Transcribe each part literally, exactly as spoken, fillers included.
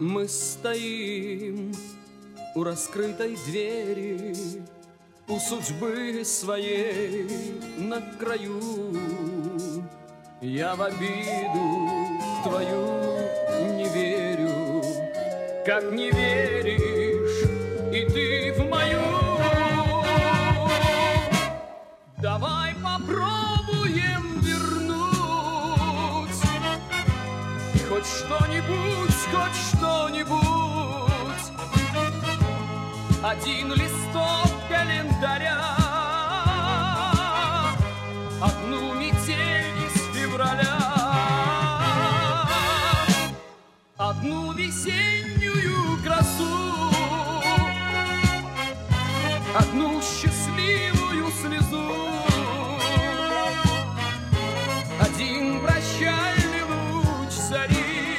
Мы стоим у раскрытой двери, у судьбы своей на краю. Я в обиду твою не верю, как не веришь и ты в мою. Давай попробуем вернуть хоть что-нибудь, хоть что-нибудь. Один листок календаря, одну метель из февраля, одну весеннюю красу, одну счастливую слезу, один прощальный луч зари,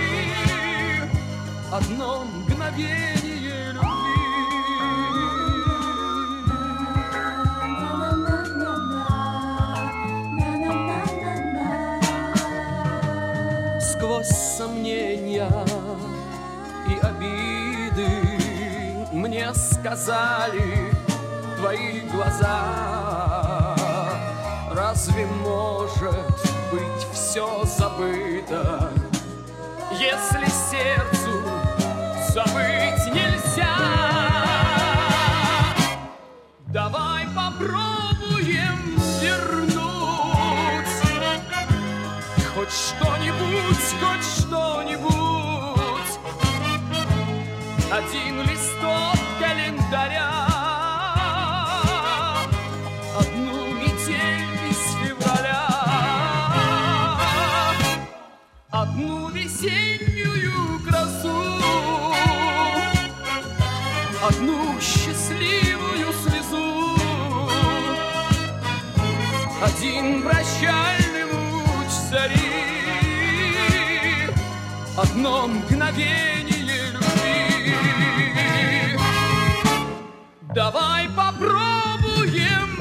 одно мгновение любви. Сквозь сомнения и обиды мне сказали твои глаза: разве может быть все забыто, если сердцу забыть нельзя? Давай попробуем вернуть хоть что-нибудь, хоть что-нибудь. Один листок календаря, одну метель из февраля, одну весеннюю красу, одну счастливую слезу, один прощальный луч зари, одно мгновение любви. Давай попробуем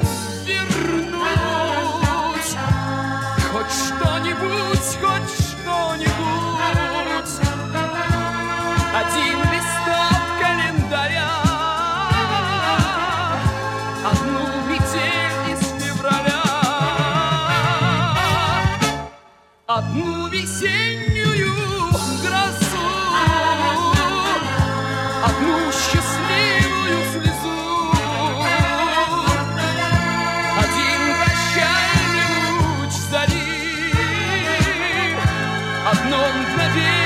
вернуть хоть что-нибудь, хоть что-нибудь. Один листок календаря, одну метель из февраля, одну весеннюю грозу, одну счастливую слезу, один прощальный луч зари, одно мгновение